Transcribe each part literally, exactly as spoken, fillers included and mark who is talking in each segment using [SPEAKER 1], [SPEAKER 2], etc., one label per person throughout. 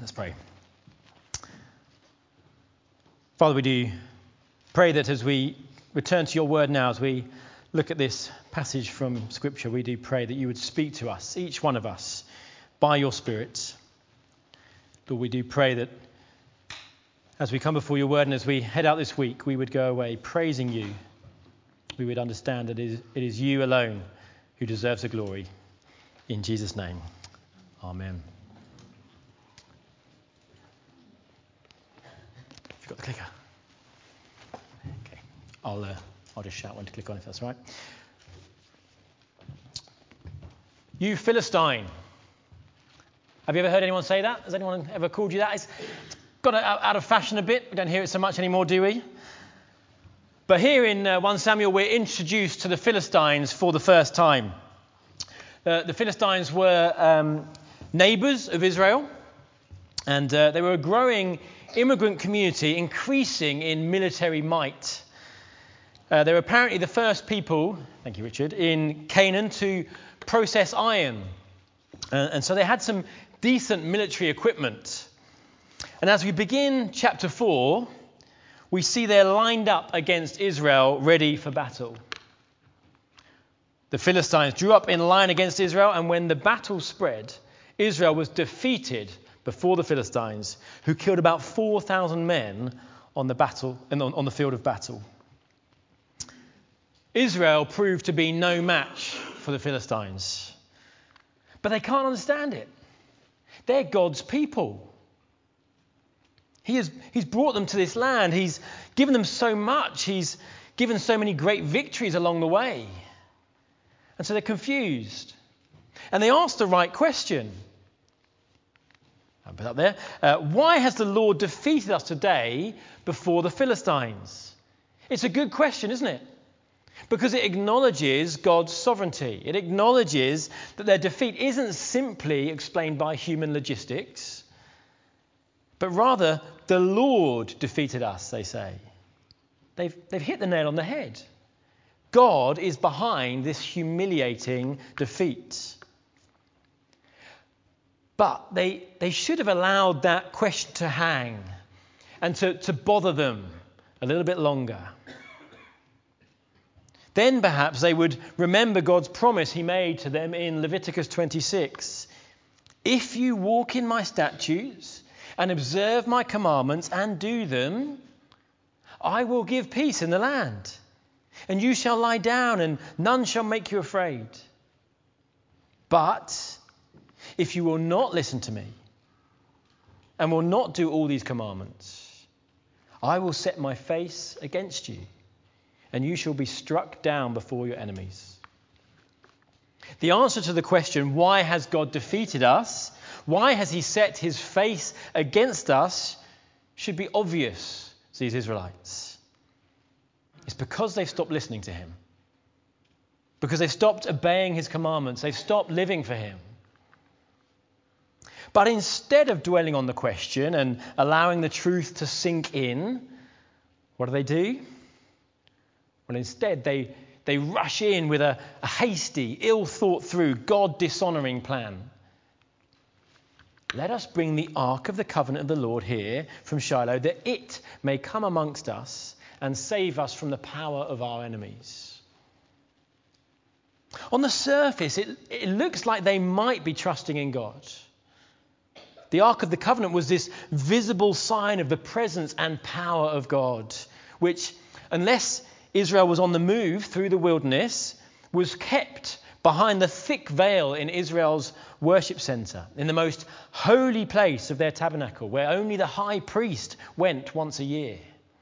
[SPEAKER 1] Let's pray. Father, we do pray that as we return to your word now, as we look at this passage from Scripture, we do pray that you would speak to us, each one of us, by your Spirit. Lord, we do pray that as we come before your word and as we head out this week, we would go away praising you. We would understand that it is, it is you alone who deserves the glory. In Jesus' name, amen. You've got the clicker. Okay, I'll uh, I'll just shout when to click on if that's all right. You Philistine. Have you ever heard anyone say that? Has anyone ever called you that? It's, it's got out of fashion a bit. We don't hear it so much anymore, do we? But here in uh, First Samuel, we're introduced to the Philistines for the first time. Uh, the Philistines were um, neighbours of Israel, and uh, they were a growing immigrant community, increasing in military might. Uh, they were apparently the first people, thank you, Richard, in Canaan to process iron. Uh, and so they had some decent military equipment. And as we begin chapter four, we see they're lined up against Israel, ready for battle. The Philistines drew up in line against Israel, and when the battle spread, Israel was defeated before the Philistines, who killed about four thousand men on the battle on the field of battle. Israel proved to be no match for the Philistines. But they can't understand it. They're God's people. He has, he's brought them to this land. He's given them so much. He's given so many great victories along the way. And so they're confused. And they ask the right question. I'll put it up there. Uh, why has the Lord defeated us today before the Philistines? It's a good question, isn't it? Because it acknowledges God's sovereignty. It acknowledges that their defeat isn't simply explained by human logistics, but rather the Lord defeated us, they say. They've, they've hit the nail on the head. God is behind this humiliating defeat. But they, they should have allowed that question to hang and to, to bother them a little bit longer. Then perhaps they would remember God's promise he made to them in Leviticus twenty-six. If you walk in my statutes and observe my commandments and do them, I will give peace in the land. And you shall lie down and none shall make you afraid. But if you will not listen to me and will not do all these commandments, I will set my face against you and you shall be struck down before your enemies. The answer to the question, why has God defeated us? Why has he set his face against us? Should be obvious to these Israelites. It's because they've stopped listening to him. Because they've stopped obeying his commandments. They've stopped living for him. But instead of dwelling on the question and allowing the truth to sink in, what do they do? Well, instead, they, they rush in with a, a hasty, ill-thought-through, God-dishonouring plan. Let us bring the Ark of the Covenant of the Lord here from Shiloh, that it may come amongst us and save us from the power of our enemies. On the surface, it, it looks like they might be trusting in God. The Ark of the Covenant was this visible sign of the presence and power of God, which, unless Israel was on the move through the wilderness, was kept behind the thick veil in Israel's worship centre, in the most holy place of their tabernacle, where only the high priest went once a year.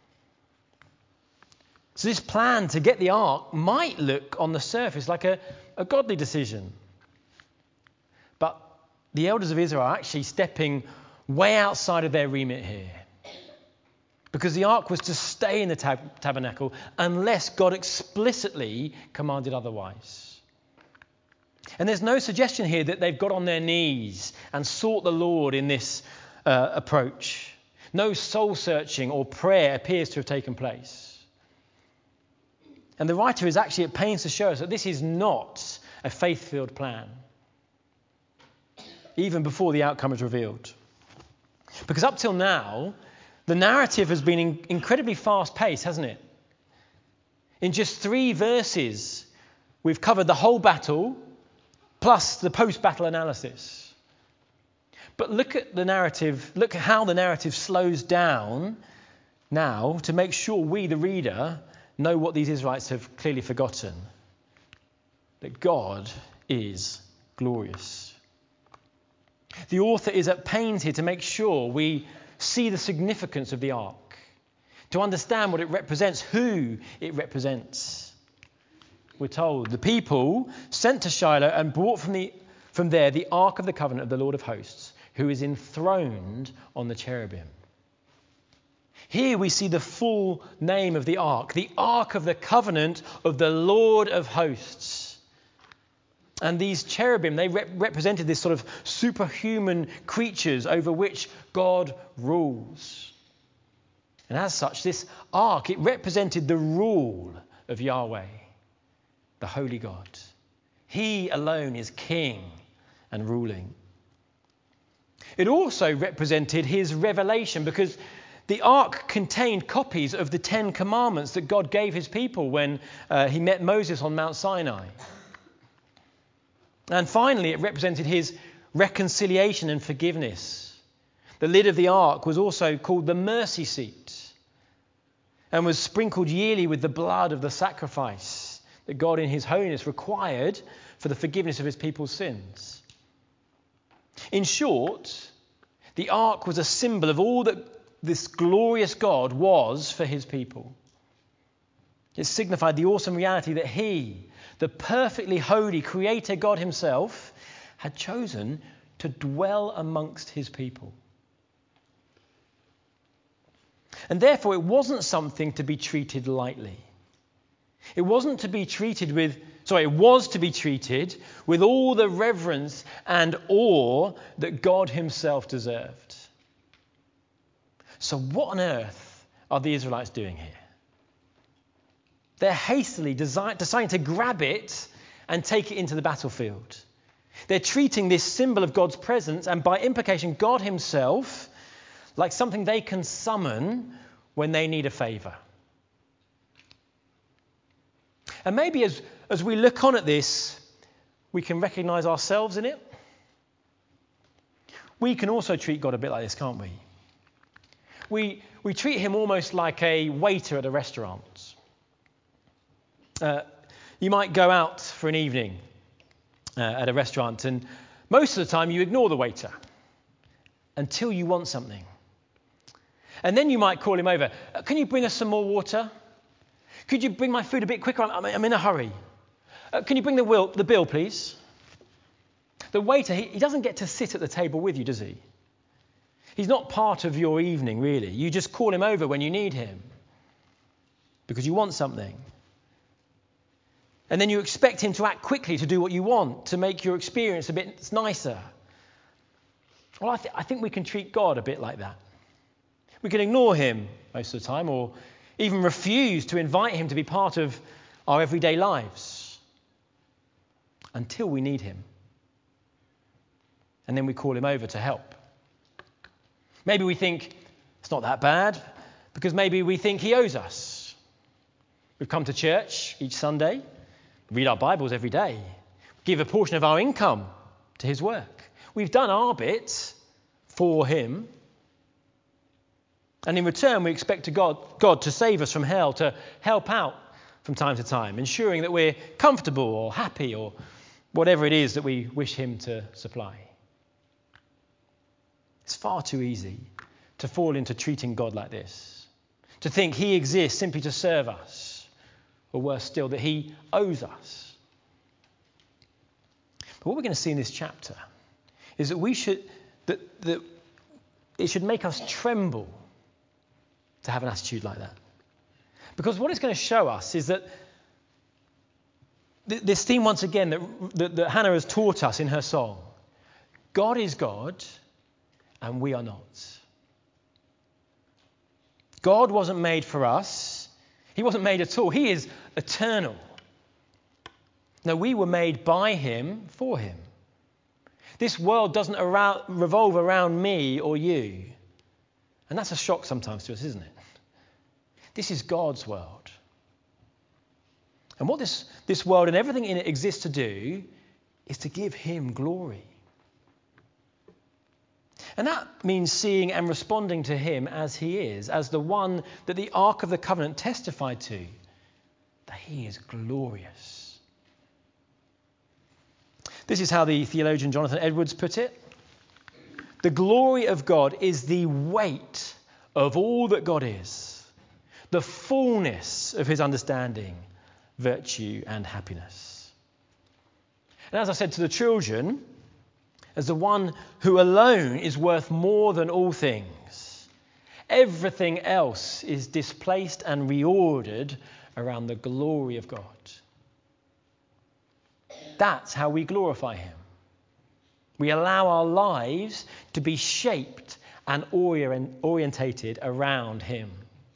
[SPEAKER 1] So this plan to get the ark might look on the surface like a, a godly decision. But the elders of Israel are actually stepping way outside of their remit here. Because the ark was to stay in the tab- tabernacle unless God explicitly commanded otherwise. And there's no suggestion here that they've got on their knees and sought the Lord in this uh, approach. No soul searching or prayer appears to have taken place. And the writer is actually at pains to show us that this is not a faith-filled plan, even before the outcome is revealed. Because up till now, the narrative has been in- incredibly fast-paced, hasn't it? In just three verses, we've covered the whole battle, plus the post-battle analysis. But look at the narrative, look at how the narrative slows down now to make sure we, the reader, know what these Israelites have clearly forgotten. That God is glorious. The author is at pains here to make sure we see the significance of the ark, to understand what it represents, who it represents. We're told the people sent to Shiloh and brought from the from there the ark of the covenant of the Lord of hosts, who is enthroned on the cherubim. Here we see the full name of the ark, the ark of the covenant of the Lord of hosts. And these cherubim, they rep- represented this sort of superhuman creatures over which God rules. And as such, this ark, it represented the rule of Yahweh, the holy God. He alone is king and ruling. It also represented his revelation, because the ark contained copies of the Ten Commandments that God gave his people when uh, he met Moses on Mount Sinai. And finally, it represented his reconciliation and forgiveness. The lid of the ark was also called the mercy seat and was sprinkled yearly with the blood of the sacrifice that God in his holiness required for the forgiveness of his people's sins. In short, the ark was a symbol of all that this glorious God was for his people. It signified the awesome reality that he, the perfectly holy creator God himself, had chosen to dwell amongst his people. And therefore it wasn't something to be treated lightly. It wasn't to be treated with, sorry, it was to be treated with all the reverence and awe that God himself deserved. So what on earth are the Israelites doing here? They're hastily desi- deciding to grab it and take it into the battlefield. They're treating this symbol of God's presence, and by implication, God himself, like something they can summon when they need a favour. And maybe as, as we look on at this, we can recognise ourselves in it. We can also treat God a bit like this, can't we? We, we treat him almost like a waiter at a restaurant. Uh, you might go out for an evening uh, at a restaurant, and most of the time you ignore the waiter until you want something. And then you might call him over. Can you bring us some more water? Could you bring my food a bit quicker? I'm, I'm in a hurry. Uh, can you bring the, will, the bill, please? The waiter, he, he doesn't get to sit at the table with you, does he? He's not part of your evening, really. You just call him over when you need him because you want something. And then you expect him to act quickly to do what you want, to make your experience a bit nicer. Well, I, th- I think we can treat God a bit like that. We can ignore him most of the time, or even refuse to invite him to be part of our everyday lives until we need him. And then we call him over to help. Maybe we think it's not that bad because maybe we think he owes us. We've come to church each Sunday, read our Bibles every day, give a portion of our income to his work. We've done our bit for him. And in return, we expect to God, God to save us from hell, to help out from time to time, ensuring that we're comfortable or happy or whatever it is that we wish him to supply. It's far too easy to fall into treating God like this, to think he exists simply to serve us, or worse still, that he owes us. But what we're going to see in this chapter is that we should, that, that it should make us tremble to have an attitude like that. Because what it's going to show us is that th- this theme, once again, that, that, that Hannah has taught us in her song, God is God and we are not. God wasn't made for us. He wasn't made at all. He is eternal. No, we were made by him for him. This world doesn't around, revolve around me or you. And that's a shock sometimes to us, isn't it? This is God's world. And what this, this world and everything in it exists to do is to give him glory. And that means seeing and responding to him as he is, as the one that the Ark of the Covenant testified to, that he is glorious. This is how the theologian Jonathan Edwards put it. The glory of God is the weight of all that God is, the fullness of his understanding, virtue and happiness. And as I said to the children, as the one who alone is worth more than all things, everything else is displaced and reordered around the glory of God. That's how we glorify him. We allow our lives to be shaped and orient, orientated around him.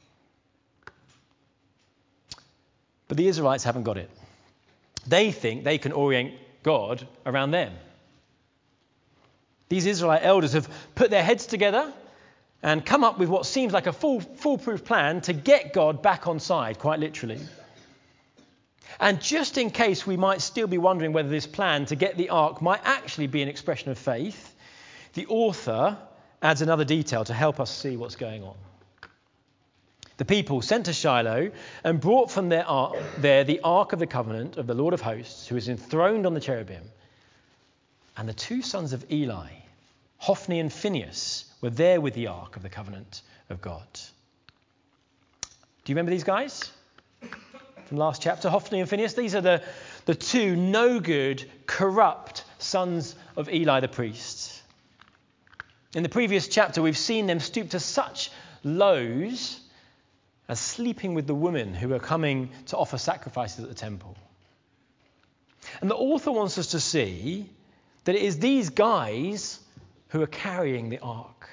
[SPEAKER 1] But the Israelites haven't got it. They think they can orient God around them. These Israelite elders have put their heads together and come up with what seems like a full, foolproof plan to get God back on side, quite literally. And just in case we might still be wondering whether this plan to get the ark might actually be an expression of faith, the author adds another detail to help us see what's going on. The people sent to Shiloh and brought from their ark, there the ark of the covenant of the Lord of hosts, who is enthroned on the cherubim. And the two sons of Eli, Hophni and Phinehas, were there with the ark of the covenant of God. Do you remember these guys from last chapter? Hophni and Phinehas. These are the, the two no good, corrupt sons of Eli the priest. In the previous chapter, we've seen them stoop to such lows as sleeping with the women who are coming to offer sacrifices at the temple. And the author wants us to see that it is these guys who are carrying the ark.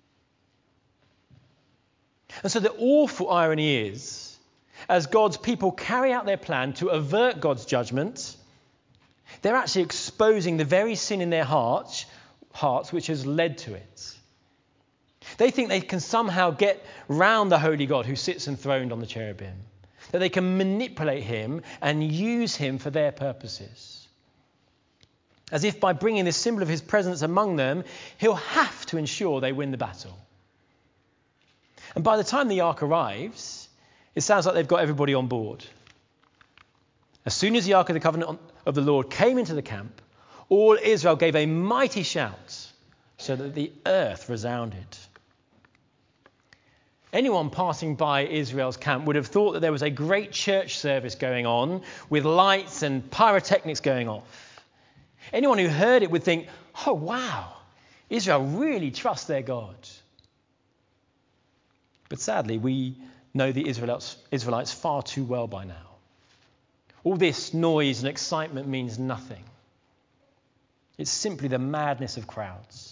[SPEAKER 1] And so the awful irony is, as God's people carry out their plan to avert God's judgment, they're actually exposing the very sin in their hearts, hearts which has led to it. They think they can somehow get round the holy God who sits enthroned on the cherubim, that they can manipulate him and use him for their purposes. As if by bringing this symbol of his presence among them, he'll have to ensure they win the battle. And by the time the ark arrives, it sounds like they've got everybody on board. As soon as the ark of the covenant of the Lord came into the camp, all Israel gave a mighty shout so that the earth resounded. Anyone passing by Israel's camp would have thought that there was a great church service going on with lights and pyrotechnics going off. Anyone who heard it would think, oh wow, Israel really trusts their God. But sadly, we know the Israelites, Israelites far too well by now. All this noise and excitement means nothing. It's simply the madness of crowds.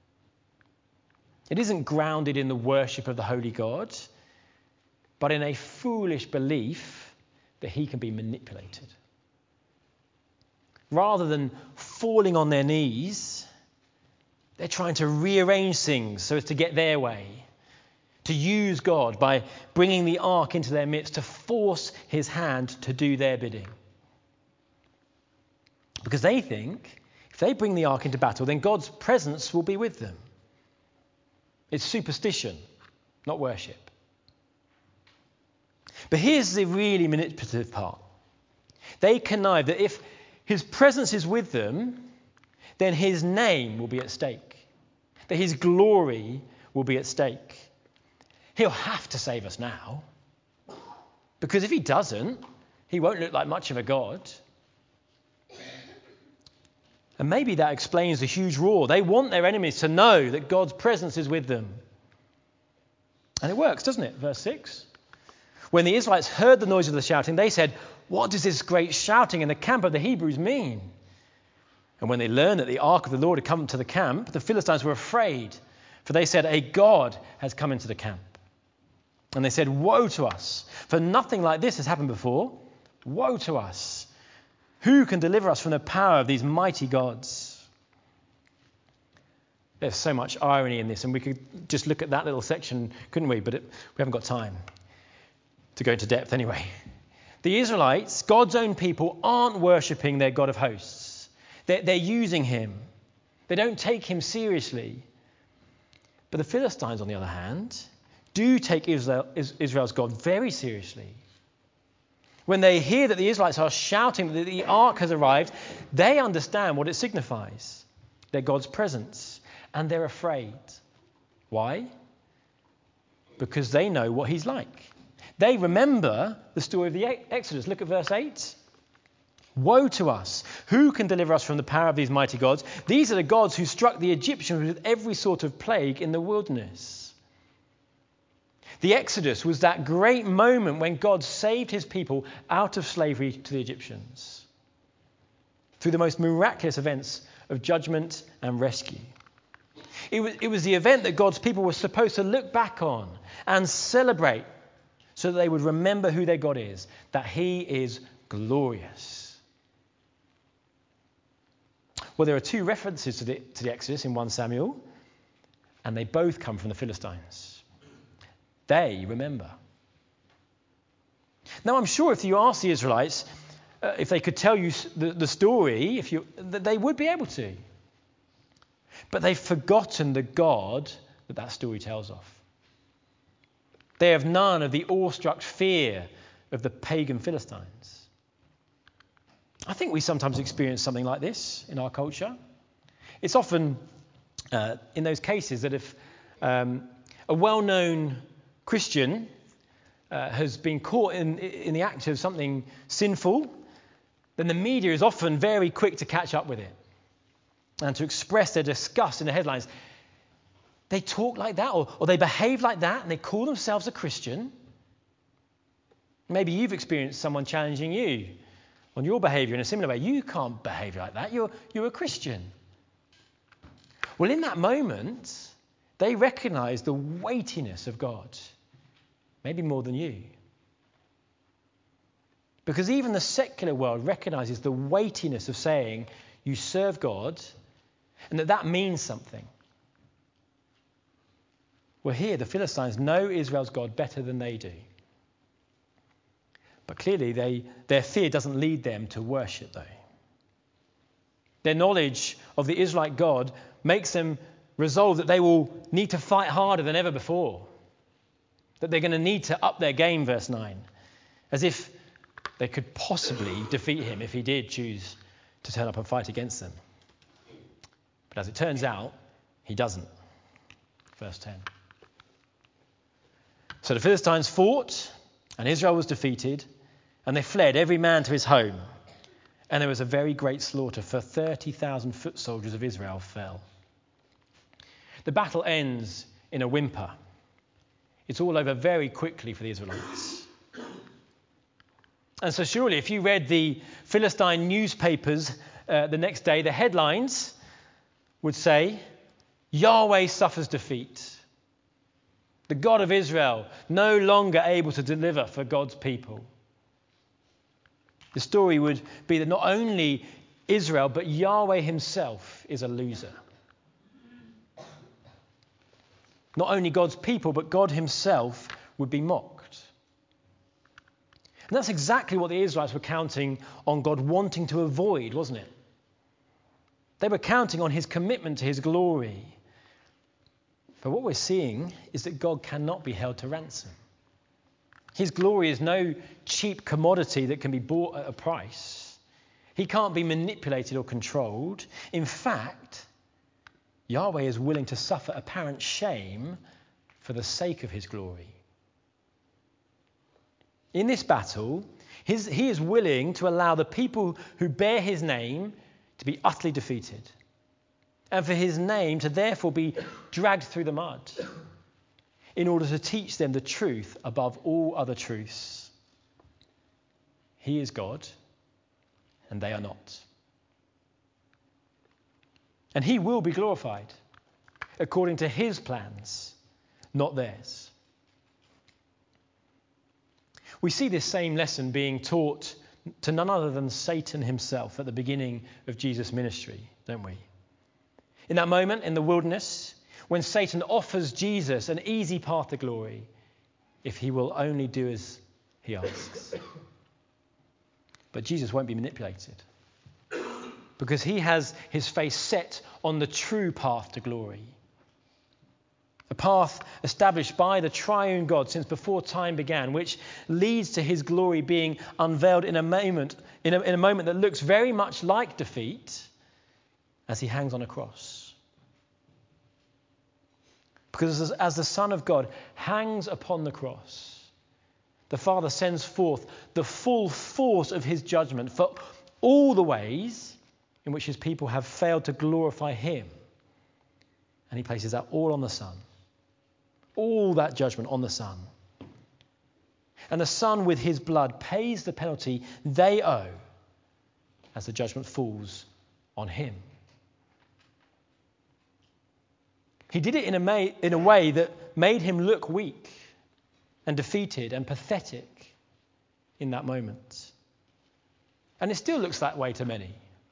[SPEAKER 1] It isn't grounded in the worship of the holy God, but in a foolish belief that he can be manipulated. Rather than falling on their knees, they're trying to rearrange things so as to get their way, to use God by bringing the ark into their midst, to force his hand to do their bidding. Because they think if they bring the ark into battle, then God's presence will be with them. It's superstition, not worship. But here's the really manipulative part. They connive that if his presence is with them, then his name will be at stake, that his glory will be at stake. He'll have to save us now, because if he doesn't, he won't look like much of a god. And maybe that explains the huge roar. They want their enemies to know that God's presence is with them. And it works, doesn't it? Verse six. When the Israelites heard the noise of the shouting, they said, what does this great shouting in the camp of the Hebrews mean? And when they learned that the ark of the Lord had come to the camp, the Philistines were afraid, for they said, a god has come into the camp. And they said, woe to us, for nothing like this has happened before. Woe to us. Who can deliver us from the power of these mighty gods? There's so much irony in this, and we could just look at that little section, couldn't we? But it, we haven't got time to go into depth anyway. The Israelites, God's own people, aren't worshipping their God of hosts. They're, they're using him. They don't take him seriously. But the Philistines, on the other hand, do take Israel, Israel's God very seriously. When they hear that the Israelites are shouting that the ark has arrived, they understand what it signifies. Their God's presence. And they're afraid. Why? Because they know what he's like. They remember the story of the Exodus. Look at verse eight. Woe to us! Who can deliver us from the power of these mighty gods? These are the gods who struck the Egyptians with every sort of plague in the wilderness. The Exodus was that great moment when God saved his people out of slavery to the Egyptians through the most miraculous events of judgment and rescue. It was, it was the event that God's people were supposed to look back on and celebrate so that they would remember who their God is, that he is glorious. Well, there are two references to the, to the Exodus in First Samuel, and they both come from the Philistines. They remember. Now, I'm sure if you ask the Israelites, uh, if they could tell you the, the story, if you, they would be able to. But they've forgotten the God that that story tells of. They have none of the awestruck fear of the pagan Philistines. I think we sometimes experience something like this in our culture. It's often uh, in those cases that if um, a well-known Christian uh, has been caught in, in the act of something sinful, then the media is often very quick to catch up with it and to express their disgust in the headlines. They talk like that, or, or they behave like that, and they call themselves a Christian. Maybe you've experienced someone challenging you on your behaviour in a similar way. You can't behave like that. You're, you're a Christian. Well, in that moment, they recognise the weightiness of God, maybe more than you. Because even the secular world recognises the weightiness of saying you serve God and that that means something. Well, here the Philistines know Israel's God better than they do. But clearly they, their fear doesn't lead them to worship, though. Their knowledge of the Israelite God makes them resolve that they will need to fight harder than ever before. That they're going to need to up their game, verse nine. As if they could possibly defeat him if he did choose to turn up and fight against them. But as it turns out, he doesn't. Verse ten. So the Philistines fought, and Israel was defeated, and they fled, every man to his home. And there was a very great slaughter, for thirty thousand foot soldiers of Israel fell. The battle ends in a whimper. It's all over very quickly for the Israelites. And so surely if you read the Philistine newspapers uh, the next day, the headlines would say, Yahweh suffers defeat. The God of Israel no longer able to deliver for God's people. The story would be that not only Israel, but Yahweh himself is a loser. Not only God's people, but God himself would be mocked. And that's exactly what the Israelites were counting on God wanting to avoid, wasn't it? They were counting on his commitment to his glory. But what we're seeing is that God cannot be held to ransom. His glory is no cheap commodity that can be bought at a price. He can't be manipulated or controlled. In fact, Yahweh is willing to suffer apparent shame for the sake of his glory. In this battle, his, he is willing to allow the people who bear his name to be utterly defeated, and for his name to therefore be dragged through the mud in order to teach them the truth above all other truths. He is God, and they are not. And he will be glorified according to his plans, not theirs. We see this same lesson being taught to none other than Satan himself at the beginning of Jesus' ministry, don't we? In that moment in the wilderness, when Satan offers Jesus an easy path to glory, if he will only do as he asks. But Jesus won't be manipulated, because he has his face set on the true path to glory. A path established by the triune God since before time began, which leads to his glory being unveiled in a moment, in a, in a moment that looks very much like defeat as he hangs on a cross. Because as, as the Son of God hangs upon the cross, the Father sends forth the full force of his judgment for all the ways in which his people have failed to glorify him. And he places that all on the Son. All that judgment on the Son. And the Son with his blood pays the penalty they owe as the judgment falls on him. He did it in a, ma- in a way that made him look weak and defeated and pathetic in that moment. And it still looks that way to many.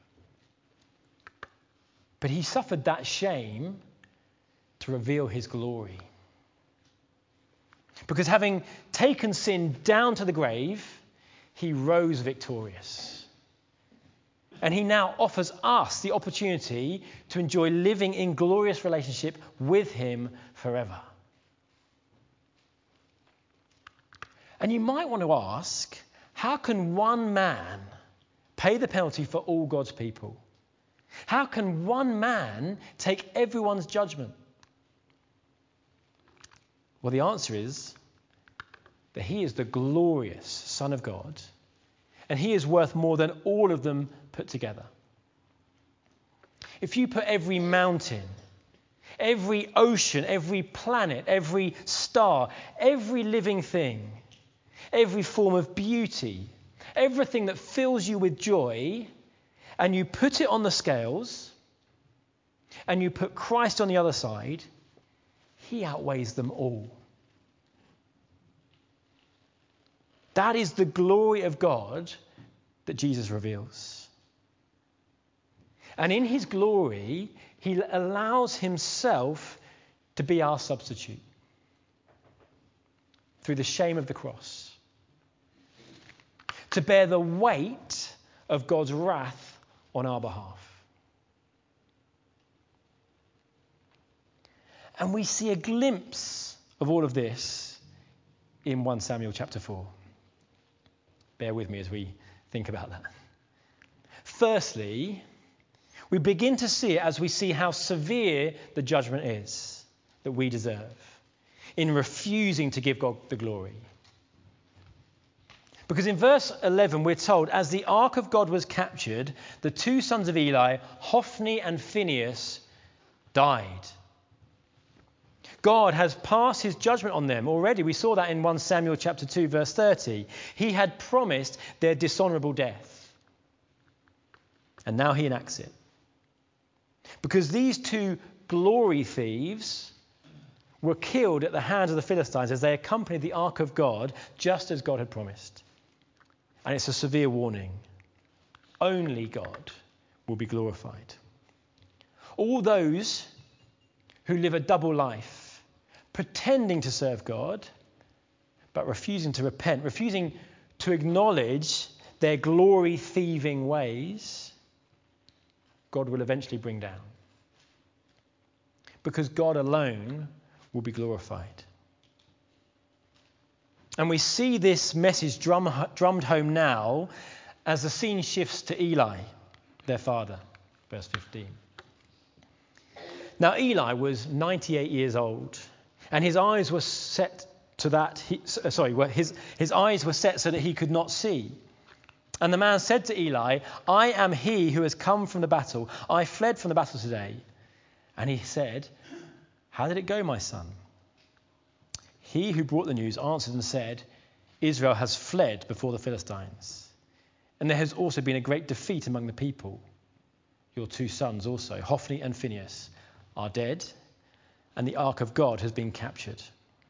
[SPEAKER 1] But he suffered that shame to reveal his glory. Because having taken sin down to the grave, he rose victorious. And he now offers us the opportunity to enjoy living in glorious relationship with him forever. And you might want to ask, how can one man pay the penalty for all God's people? How can one man take everyone's judgment? Well, the answer is that he is the glorious Son of God, and he is worth more than all of them put together. If you put every mountain, every ocean, every planet, every star, every living thing, every form of beauty, everything that fills you with joy, and you put it on the scales, and you put Christ on the other side, he outweighs them all. That is the glory of God that Jesus reveals. And in his glory, he allows himself to be our substitute through the shame of the cross, to bear the weight of God's wrath on our behalf. And we see a glimpse of all of this in First Samuel chapter four. Bear with me as we think about that. Firstly, we begin to see it as we see how severe the judgment is that we deserve in refusing to give God the glory. Because in verse eleven, we're told, as the ark of God was captured, the two sons of Eli, Hophni and Phinehas, died. God has passed his judgment on them already. We saw that in First Samuel chapter two, verse thirty. He had promised their dishonourable death. And now he enacts it. Because these two glory thieves were killed at the hands of the Philistines as they accompanied the ark of God, just as God had promised. And it's a severe warning. Only God will be glorified. All those who live a double life, pretending to serve God, but refusing to repent, refusing to acknowledge their glory-thieving ways, God will eventually bring down. Because God alone will be glorified. And we see this message drum, drummed home now as the scene shifts to Eli, their father, verse fifteen. Now Eli was ninety-eight years old, and his eyes were set to that. He, sorry, his his eyes were set so that he could not see. And the man said to Eli, "I am he who has come from the battle. I fled from the battle today." And he said, "How did it go, my son?" He who brought the news answered and said, "Israel has fled before the Philistines, and there has also been a great defeat among the people. Your two sons also, Hophni and Phinehas, are dead, and the ark of God has been captured."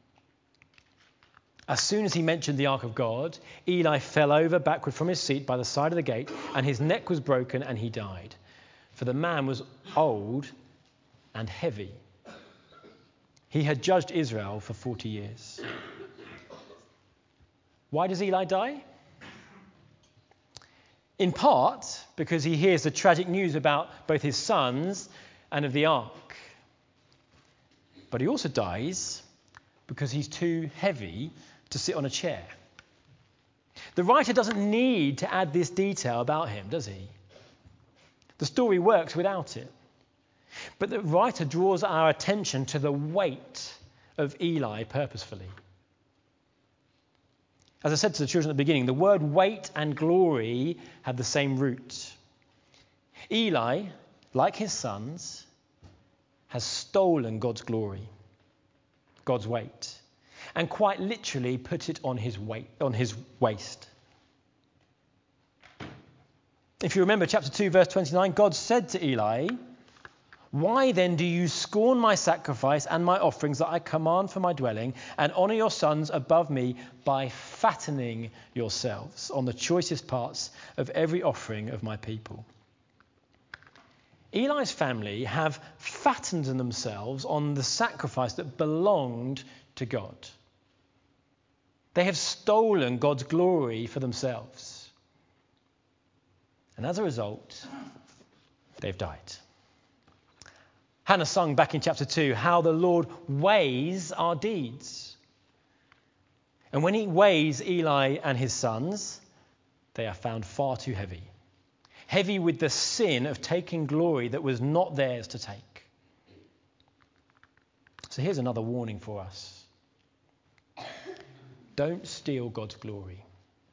[SPEAKER 1] As soon as he mentioned the ark of God, Eli fell over backward from his seat by the side of the gate, and his neck was broken, and he died. For the man was old and heavy. He had judged Israel for forty years. Why does Eli die? In part because he hears the tragic news about both his sons and of the ark. But he also dies because he's too heavy to sit on a chair. The writer doesn't need to add this detail about him, does he? The story works without it. But the writer draws our attention to the weight of Eli purposefully. As I said to the children at the beginning, the word weight and glory have the same root. Eli, like his sons, has stolen God's glory, God's weight, and quite literally put it on his weight, on his waist. If you remember chapter two, verse twenty-nine, God said to Eli, "Why then do you scorn my sacrifice and my offerings that I command for my dwelling, and honour your sons above me by fattening yourselves on the choicest parts of every offering of my people?" Eli's family have fattened themselves on the sacrifice that belonged to God. They have stolen God's glory for themselves. And as a result, they've died. Hannah sung back in chapter two how the Lord weighs our deeds. And when he weighs Eli and his sons, they are found far too heavy. Heavy with the sin of taking glory that was not theirs to take. So here's another warning for us. Don't steal God's glory.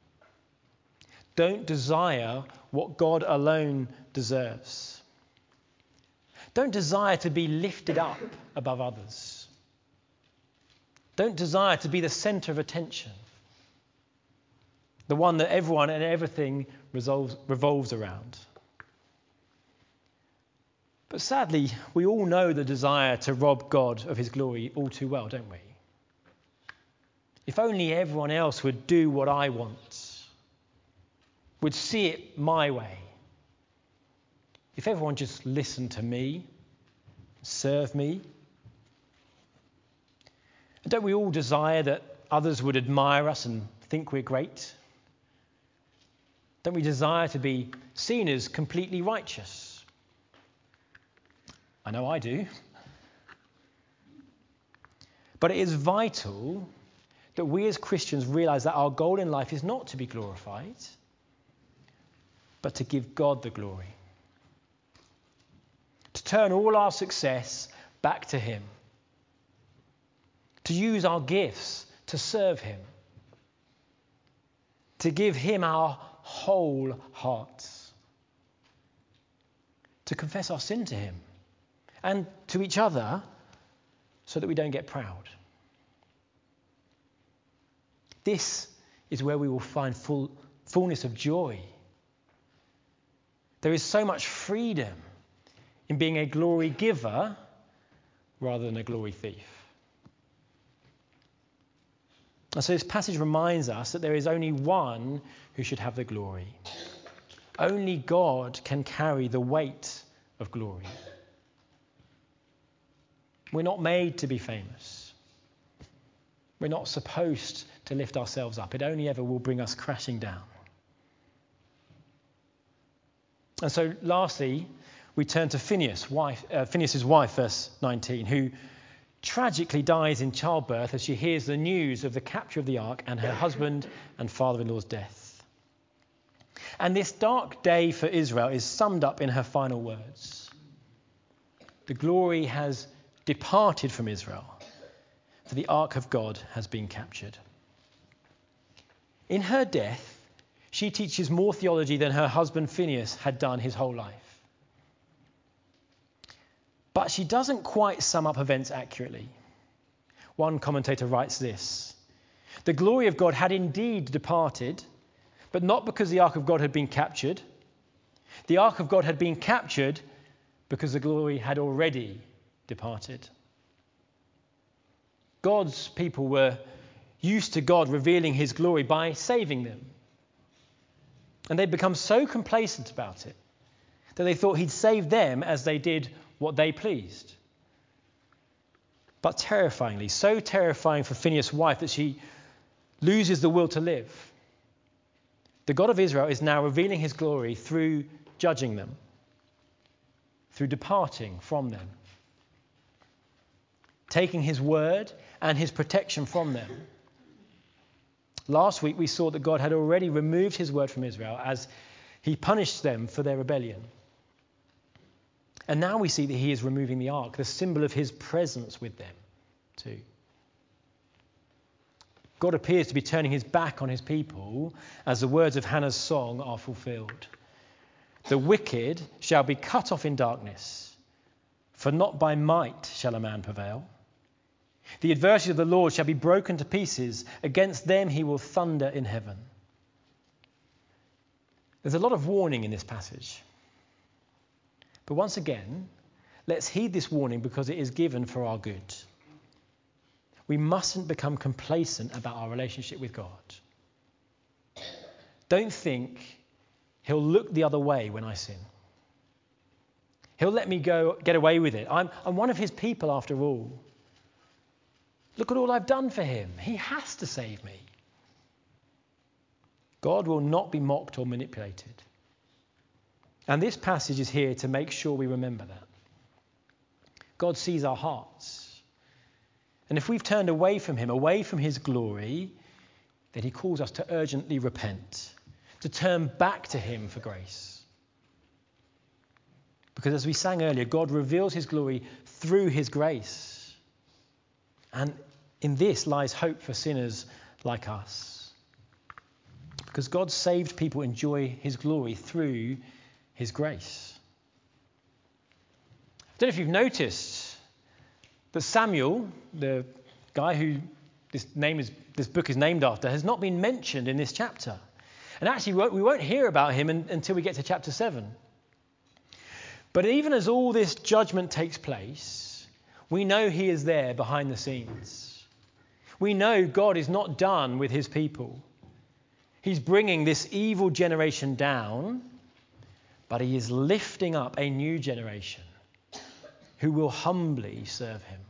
[SPEAKER 1] Don't desire what God alone deserves. Don't desire to be lifted up above others. Don't desire to be the centre of attention, the one that everyone and everything resolves, revolves around. But sadly, we all know the desire to rob God of his glory all too well, don't we? If only everyone else would do what I want, would see it my way. If everyone just listened to me, serve me. And don't we all desire that others would admire us and think we're great? Don't we desire to be seen as completely righteous? I know I do. But it is vital that we as Christians realize that our goal in life is not to be glorified, but to give God the glory. To turn all our success back to him. To use our gifts to serve him. To give him our whole hearts. To confess our sin to him and to each other so that we don't get proud. This is where we will find full, fullness of joy. There is so much freedom in being a glory giver rather than a glory thief. And so this passage reminds us that there is only one who should have the glory. Only God can carry the weight of glory. We're not made to be famous. We're not supposed to lift ourselves up. It only ever will bring us crashing down. And so lastly, we turn to Phinehas, wife, uh, Phinehas' wife, verse nineteen, who tragically dies in childbirth as she hears the news of the capture of the ark and her husband and father-in-law's death. And this dark day for Israel is summed up in her final words. The glory has departed from Israel, for the ark of God has been captured. In her death, she teaches more theology than her husband Phinehas had done his whole life. But she doesn't quite sum up events accurately. One commentator writes this: the glory of God had indeed departed, but not because the ark of God had been captured. The ark of God had been captured because the glory had already departed. God's people were used to God revealing his glory by saving them. And they'd become so complacent about it that they thought he'd save them as they did what they pleased. but terrifyingly, so terrifying for Phinehas' wife that she loses the will to live. The God of Israel is now revealing his glory through judging them, through departing from them, taking his word and his protection from them. Last week we saw that God had already removed his word from Israel as he punished them for their rebellion. And now we see that he is removing the ark, the symbol of his presence with them too. God appears to be turning his back on his people as the words of Hannah's song are fulfilled. The wicked shall be cut off in darkness, for not by might shall a man prevail. The adversaries of the Lord shall be broken to pieces. Against them he will thunder in heaven. There's a lot of warning in this passage. But once again, let's heed this warning because it is given for our good. We mustn't become complacent about our relationship with God. Don't think he'll look the other way when I sin. He'll let me go get away with it. I'm, I'm one of his people after all. Look at all I've done for him. He has to save me. God will not be mocked or manipulated. And this passage is here to make sure we remember that. God sees our hearts. And if we've turned away from him, away from his glory, then he calls us to urgently repent, to turn back to him for grace. Because as we sang earlier, God reveals his glory through his grace. And in this lies hope for sinners like us. Because God's saved people enjoy his glory through his grace. I don't know if you've noticed that Samuel, the guy who this name is, this book is named after, has not been mentioned in this chapter. And actually, we won't hear about him in, until we get to chapter seven. But even as all this judgment takes place, we know he is there behind the scenes. We know God is not done with his people. He's bringing this evil generation down, but he is lifting up a new generation who will humbly serve him.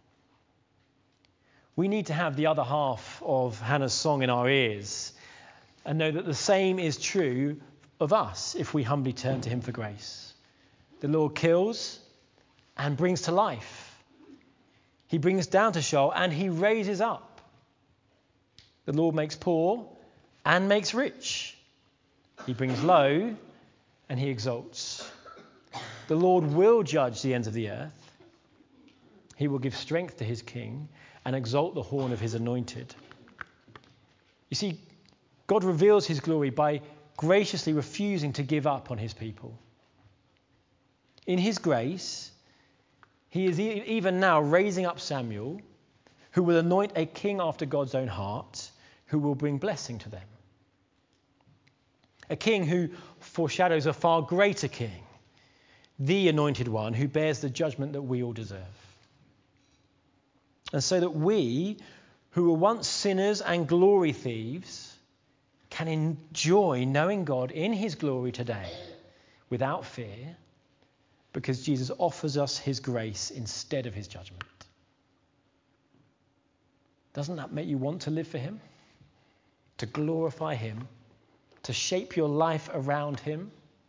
[SPEAKER 1] We need to have the other half of Hannah's song in our ears and know that the same is true of us if we humbly turn to him for grace. The Lord kills and brings to life. He brings down to Sheol and he raises up. The Lord makes poor and makes rich. He brings low and he exalts. The Lord will judge the ends of the earth. He will give strength to his king and exalt the horn of his anointed. You see, God reveals his glory by graciously refusing to give up on his people. In his grace, he is e- even now raising up Samuel, who will anoint a king after God's own heart, who will bring blessing to them. A king who foreshadows a far greater king, the anointed one who bears the judgment that we all deserve. And so that we, who were once sinners and glory thieves, can enjoy knowing God in his glory today without fear, because Jesus offers us his grace instead of his judgment. Doesn't that make you want to live for him? To glorify him? To shape your life around him?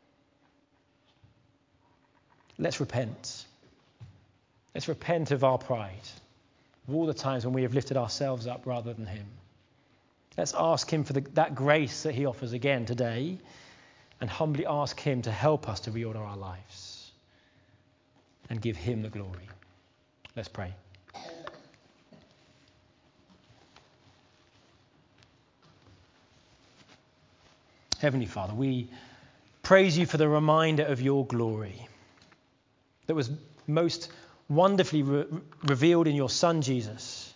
[SPEAKER 1] Let's repent. Let's repent of our pride, of all the times when we have lifted ourselves up rather than him. Let's ask him for the, that grace that he offers again today, and humbly ask him to help us to reorder our lives and give him the glory. Let's pray. Heavenly Father, we praise you for the reminder of your glory that was most wonderfully re- revealed in your Son Jesus,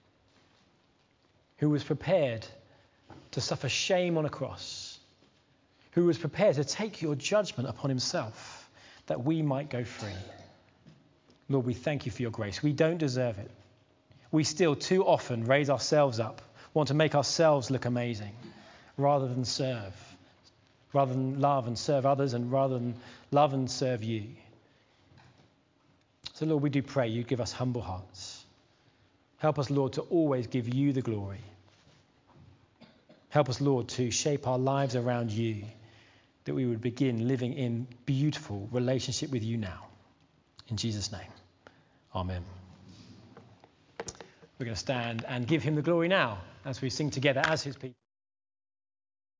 [SPEAKER 1] who was prepared to suffer shame on a cross, who was prepared to take your judgment upon himself that we might go free. Lord, we thank you for your grace. We don't deserve it. We still too often raise ourselves up, want to make ourselves look amazing, rather than serve, rather than love and serve others, and rather than love and serve you. So Lord, we do pray you give us humble hearts. Help us, Lord, to always give you the glory. Help us, Lord, to shape our lives around you, that we would begin living in beautiful relationship with you now. In Jesus' name, amen. We're going to stand and give him the glory now as we sing together as his people.